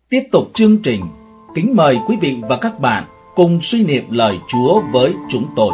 Tiếp tục chương trình, kính mời quý vị và các bạn cùng suy niệm lời Chúa với chúng tôi.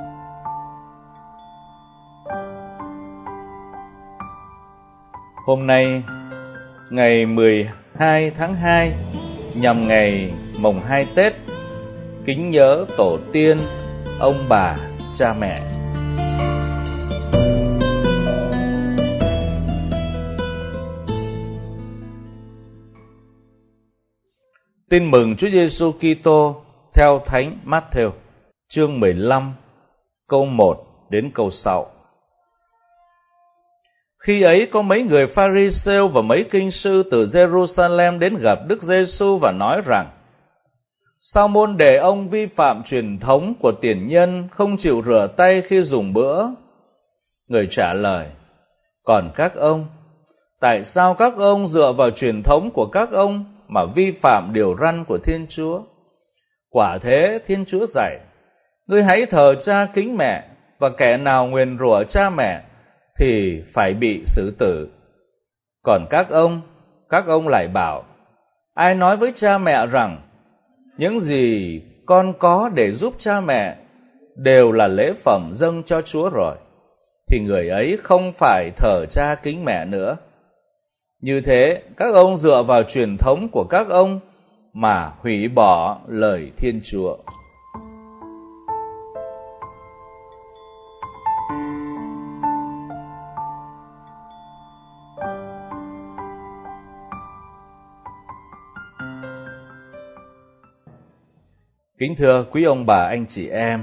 Hôm nay, ngày 12 tháng 2, nhằm ngày mồng 2 Tết, kính nhớ tổ tiên, ông bà, cha mẹ. Tin mừng Chúa Giêsu Kitô theo Thánh Mát-thêu, chương 15, câu 1 đến câu 6. Khi ấy có mấy người Pha-ri-sêu và mấy kinh sư từ Giê-ru-sa-lem đến gặp Đức Giêsu và nói rằng: Sao môn đệ ông vi phạm truyền thống của tiền nhân, không chịu rửa tay khi dùng bữa? Người trả lời: Còn các ông, tại sao các ông dựa vào truyền thống của các ông mà vi phạm điều răn của Thiên Chúa? Quả thế, Thiên Chúa dạy: Ngươi hãy thờ cha kính mẹ, và kẻ nào nguyền rủa cha mẹ thì phải bị xử tử. Còn các ông lại bảo: Ai nói với cha mẹ rằng những gì con có để giúp cha mẹ đều là lễ phẩm dâng cho Chúa rồi, thì người ấy không phải thờ cha kính mẹ nữa. Như thế, các ông dựa vào truyền thống của các ông mà hủy bỏ lời Thiên Chúa. Kính thưa quý ông bà, anh chị em,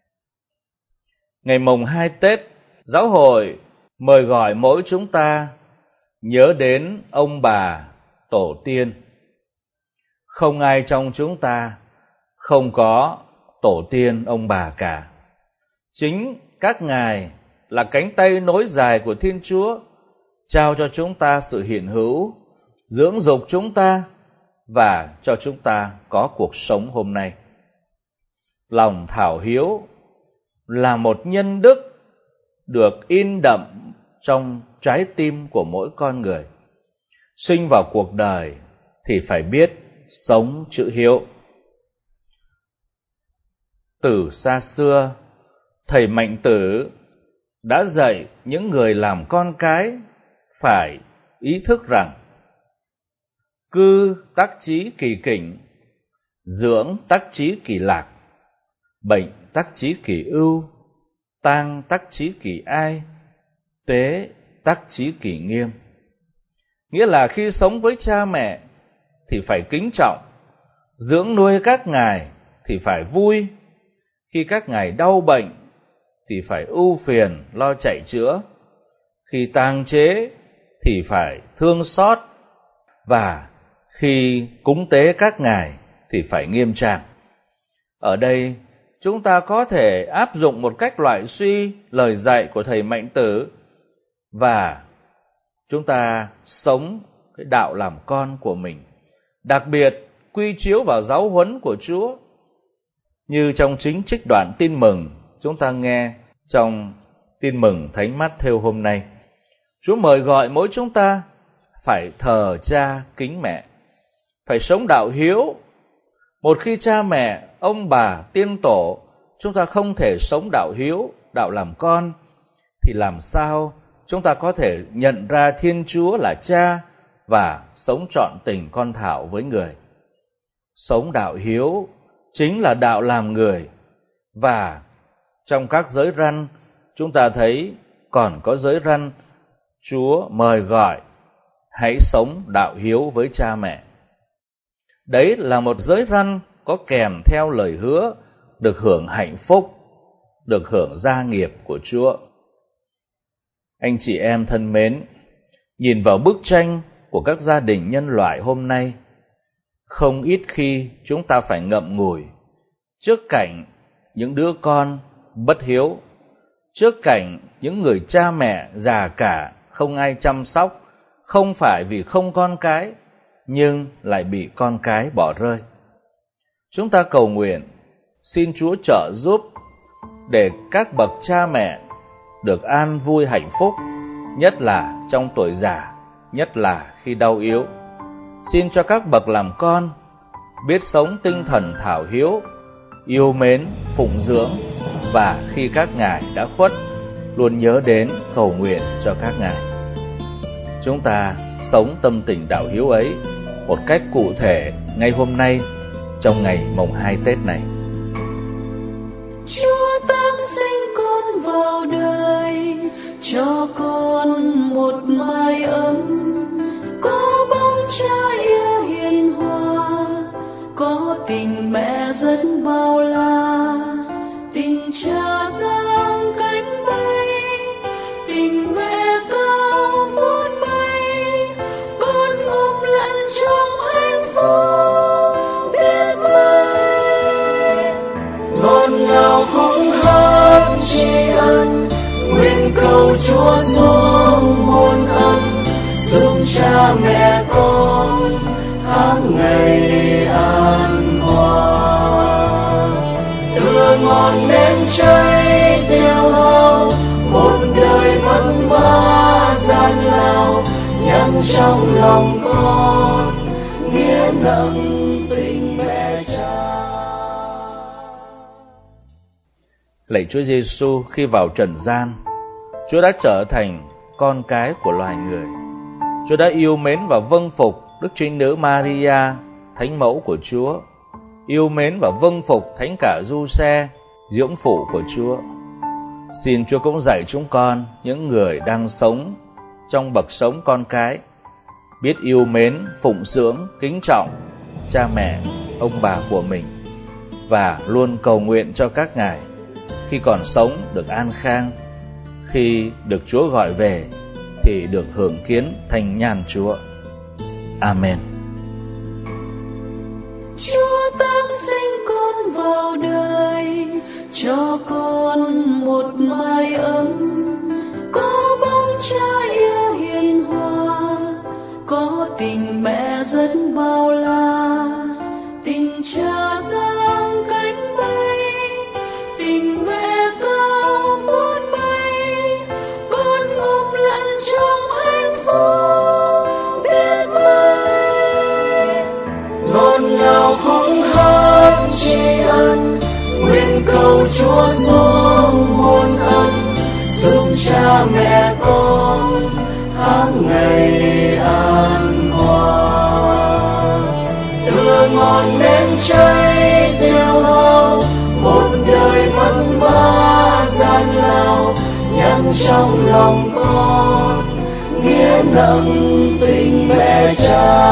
ngày mồng 2 Tết, giáo hội mời gọi mỗi chúng ta nhớ đến ông bà, tổ tiên. Không ai trong chúng ta không có tổ tiên ông bà cả. Chính các ngài là cánh tay nối dài của Thiên Chúa, trao cho chúng ta sự hiện hữu, dưỡng dục chúng ta và cho chúng ta có cuộc sống hôm nay. Lòng thảo hiếu là một nhân đức được in đậm trong trái tim của mỗi con người. Sinh vào cuộc đời thì phải biết sống chữ hiếu. Từ xa xưa, thầy Mạnh Tử đã dạy những người làm con cái phải ý thức rằng: cư tác chí kỳ kỉnh, dưỡng tác chí kỳ lạc, bệnh tác chí kỳ ưu, tang tác chí kỳ ai, tế tác chí kỳ nghiêm. Nghĩa là khi sống với cha mẹ thì phải kính trọng, dưỡng nuôi các ngài thì phải vui, khi các ngài đau bệnh thì phải ưu phiền lo chạy chữa, khi tang chế thì phải thương xót, và khi cúng tế các ngài thì phải nghiêm trang. Ở đây chúng ta có thể áp dụng một cách loại suy lời dạy của thầy Mạnh Tử, và chúng ta sống cái đạo làm con của mình, đặc biệt quy chiếu vào giáo huấn của Chúa. Như trong chính trích đoạn tin mừng chúng ta nghe trong tin mừng Thánh Mát-thêu hôm nay, Chúa mời gọi mỗi chúng ta phải thờ cha kính mẹ, phải sống đạo hiếu. Một khi cha mẹ, ông bà, tiên tổ chúng ta không thể sống đạo hiếu, đạo làm con, thì làm sao chúng ta có thể nhận ra Thiên Chúa là cha và sống trọn tình con thảo với người? Sống đạo hiếu chính là đạo làm người. Và trong các giới răn, chúng ta thấy còn có giới răn Chúa mời gọi hãy sống đạo hiếu với cha mẹ. Đấy là một giới răn có kèm theo lời hứa được hưởng hạnh phúc, được hưởng gia nghiệp của Chúa. Anh chị em thân mến, nhìn vào bức tranh của các gia đình nhân loại hôm nay, không ít khi chúng ta phải ngậm ngùi trước cảnh những đứa con bất hiếu, trước cảnh những người cha mẹ già cả không ai chăm sóc, không phải vì không con cái, nhưng lại bị con cái bỏ rơi. Chúng ta cầu nguyện xin Chúa trợ giúp để các bậc cha mẹ được an vui hạnh phúc, nhất là trong tuổi già, nhất là khi đau yếu. xin cho các bậc làm con biết sống tinh thần thảo hiếu, yêu mến, phụng dưỡng, và khi các ngài đã khuất, luôn nhớ đến cầu nguyện cho các ngài. Chúng ta sống tâm tình đạo hiếu ấy một cách cụ thể ngay hôm nay, trong ngày mồng 2 Tết này. Chúa tăng sinh con vào đời, cho con một mái ấm, có bóng cha yêu hiền hòa, có tình mẹ rất bao la, tình cha giang cánh bay, tình mẹ cao vút bay, con ôm lẫn trong hạnh phúc biết vơi. Ngọt ngào khúc hát tri ân, nguyện cầu Chúa xuống muôn ân, giúp cha mẹ con tháng ngày an hòa. Đưa ngọn nến cháy tiêu hao, một đời vất vả gian lao, nhắn trong lòng con nghĩa nặng tình mẹ cha. Lạy Chúa Giêsu, khi vào trần gian, Chúa đã trở thành con cái của loài người. Chúa đã yêu mến và vâng phục Đức Trinh Nữ Maria, Thánh Mẫu của Chúa, yêu mến và vâng phục Thánh cả Giuse, dưỡng phụ của Chúa. Xin Chúa cũng dạy chúng con, những người đang sống trong bậc sống con cái, biết yêu mến, phụng dưỡng, kính trọng cha mẹ, ông bà của mình, và luôn cầu nguyện cho các ngài khi còn sống được an khang, khi được Chúa gọi về thì được hưởng kiến thành nhàn Chúa. Amen. Chúa tăng sinh con vào đời, cho con một mái ấm, có bóng cha yêu hiền hòa, có tình mẹ rất bao la, tình cha giang cánh bay, tình mẹ cao vút bay, con ôm lẫn trong hạnh phúc biết vơi. Ngọt ngào khúc hát tri ân, nguyện cầu Chúa xuống muôn ân, giúp cha mẹ con tháng ngày an hòa. Đưa ngọn nến cháy tiêu hao, một đời vất vả gian lao, nhắn trong lòng con nghĩa nặng tình mẹ cha.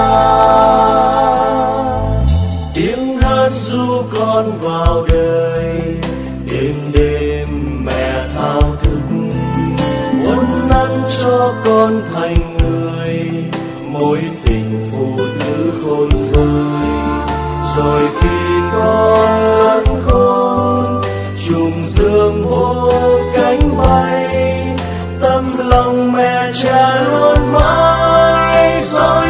Tiếng hát ru con vào đời, đêm đêm mẹ thao thức, muốn nắn cho con thành người, mối tình phụ nữ khôn vơi. Rồi khi con lớn khôn, trùng dương vô cánh bay, tâm lòng mẹ cha luôn mãi dõi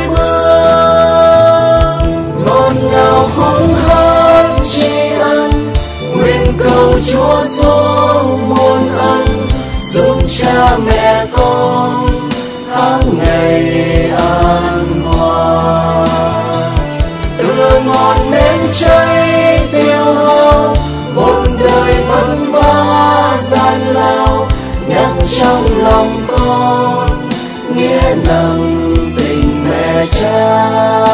bước. Ngọt ngào khúc hát tri ân, nguyện cầu Chúa xuống muôn ân, giúp cha mẹ con tháng ngày an hòa. Đưa ngọn nến cháy tiêu hao, một đời vất vả gian lao, nhắn trong lòng con nghĩa nặng tình mẹ cha.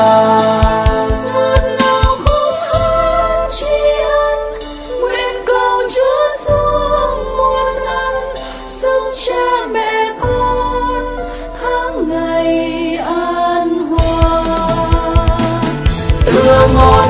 Ngọt ngào khúc hát tri ân, nguyện cầu Chúa xuống muôn ân, giúp cha mẹ con tháng ngày an hòa. Đưa ngọn